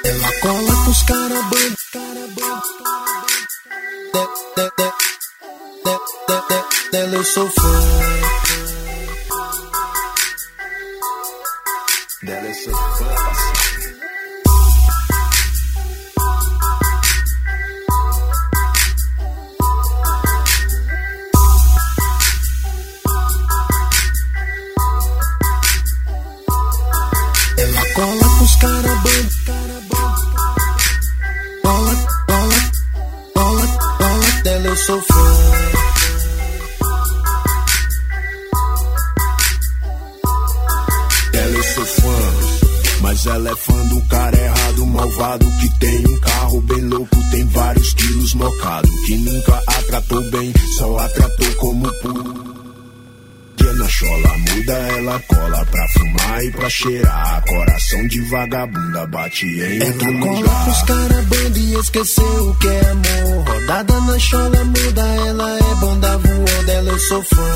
Ela cola pros cara bando. Dela eu sou fã. Dela eu sou fã, parceiro. Ela cola pros cara bando. Cola, dela eu sou fã. Dela eu sou fã, mas ela é fã do cara errado, malvado, que tem um carro bem louco, tem vários quilos mocado, que nunca a tratou bem, só a tratou como puro. Na chola muda, ela cola pra fumar e pra cheirar. Coração de vagabunda bate em outro lugar. Ela cola pros cara bando e esqueceu o que é amor. Rodada na chola muda, ela é banda voou. Dela eu sou fã.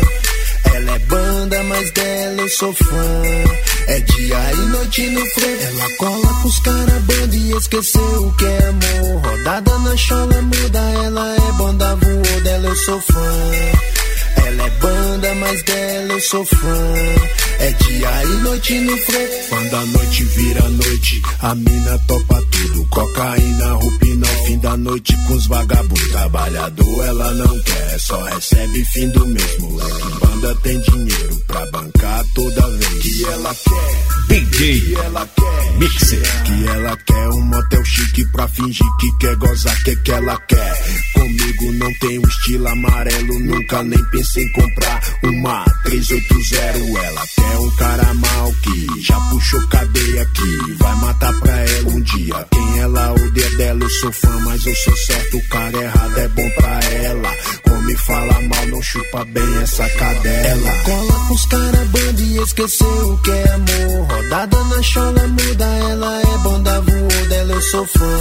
Ela é banda, mas dela eu sou fã. É dia e noite no freio. Ela cola pros cara bando e esqueceu o que é amor. Rodada na chola muda, ela é banda voou. Dela eu sou fã. Ela é banda, mas dela eu sou fã. É dia e noite no freio. Quando a noite vira noite, a mina topa tudo. Cocaína, rupina, ao fim da noite com os vagabundos. Trabalhador ela não quer, só recebe fim do mês. Moleque, banda tem dinheiro pra bancar toda vez. Que ela quer DJ que ela quer Mixer. Que ela quer um motel chique pra fingir que quer gozar. Que ela quer? Comigo não tem um estilo amarelo. Nunca nem pensei em comprar uma 380. Ela quer um cara mal que já puxou cadeia aqui. Vai matar pra ela um dia. Quem ela odeia dela eu sou fã, mas eu sou certo. O cara errado é bom pra ela. Come fala mal, não chupa bem essa cadela. Ela cola pros cara bando e esqueceu o que é amor. Rodada na chola muda, ela é banda voou. Dela eu sou fã.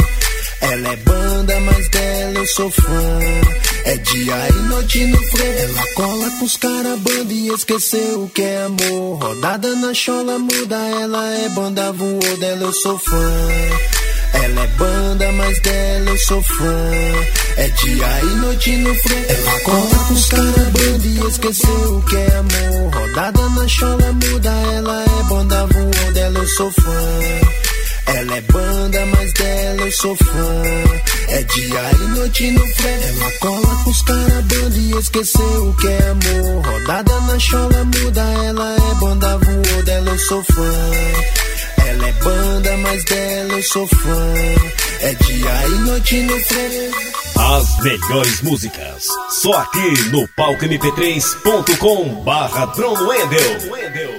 Ela é banda, mas dela eu sou fã. É dia e noite no freio. Ela cola pros cara bando e esqueceu o que é amor. Rodada na chola muda, ela é banda voou. Dela eu sou fã. Ela é banda, mas dela eu sou fã. É dia e noite no freio. Ela cola pros cara bando e esqueceu o que é amor. Rodada na chola muda, ela é banda voou. Dela eu sou fã. Ela é banda, mas dela eu sou fã. É dia e noite no freio. Ela cola pros cara bando e esqueceu o que é amor. Rodada na chola muda, ela é banda voou. Dela eu sou fã. Ela é banda, mas dela eu sou fã. É dia e noite no freio. As melhores músicas, só aqui no palcomp3.com/Bruno Wendel.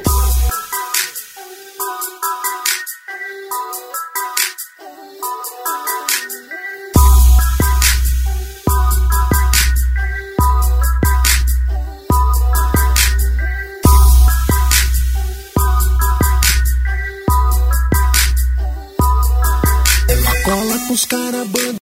Ela cola pros cara bando.